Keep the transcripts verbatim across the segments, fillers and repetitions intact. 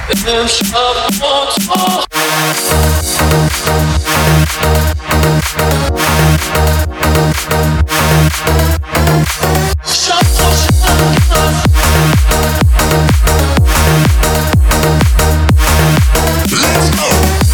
امشب با تو شب خوشم هست. Let's go.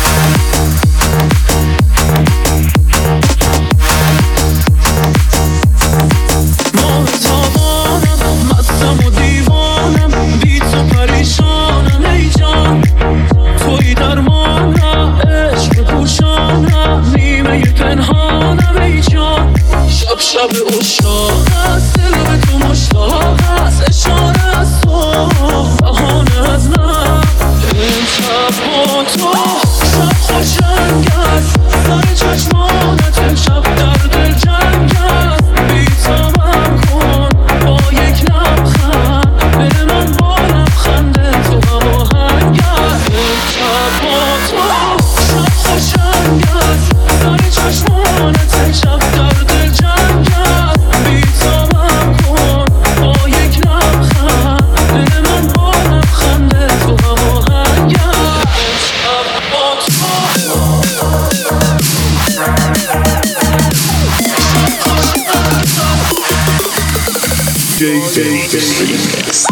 ماتوانم مستم و دیوانم بی تو پریشانم ای جان توی درمانم عشق پوشانم نیمه پنهانم ای جان شب شب عشاق است دل به تو مشتاق است اشاره از تو بهانه از من امشب با تو شب خوشنگ است سر چشمانت امشب در دل جنگ است بی تمام کن با یک لبخند دل من با لبخند تو هماهنگ است امشب با تو شب خوشنگ است سر چشمانت امشب در دل جنگ است بی تمام کن با یک لبخند دل من با لبخند تو هماهنگ است امشب با تو J J Remix.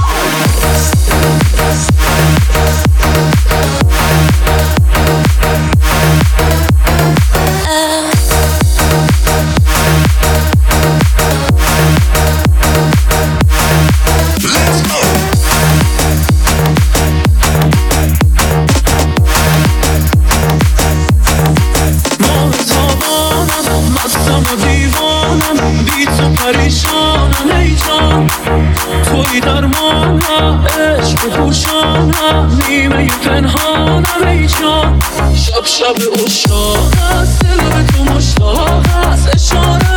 پریشانم ای جان توی درمانم عشق پوشانم نیمه پنهانم ای جان شب شب عشاق است دل به تو مشتاق است اشاره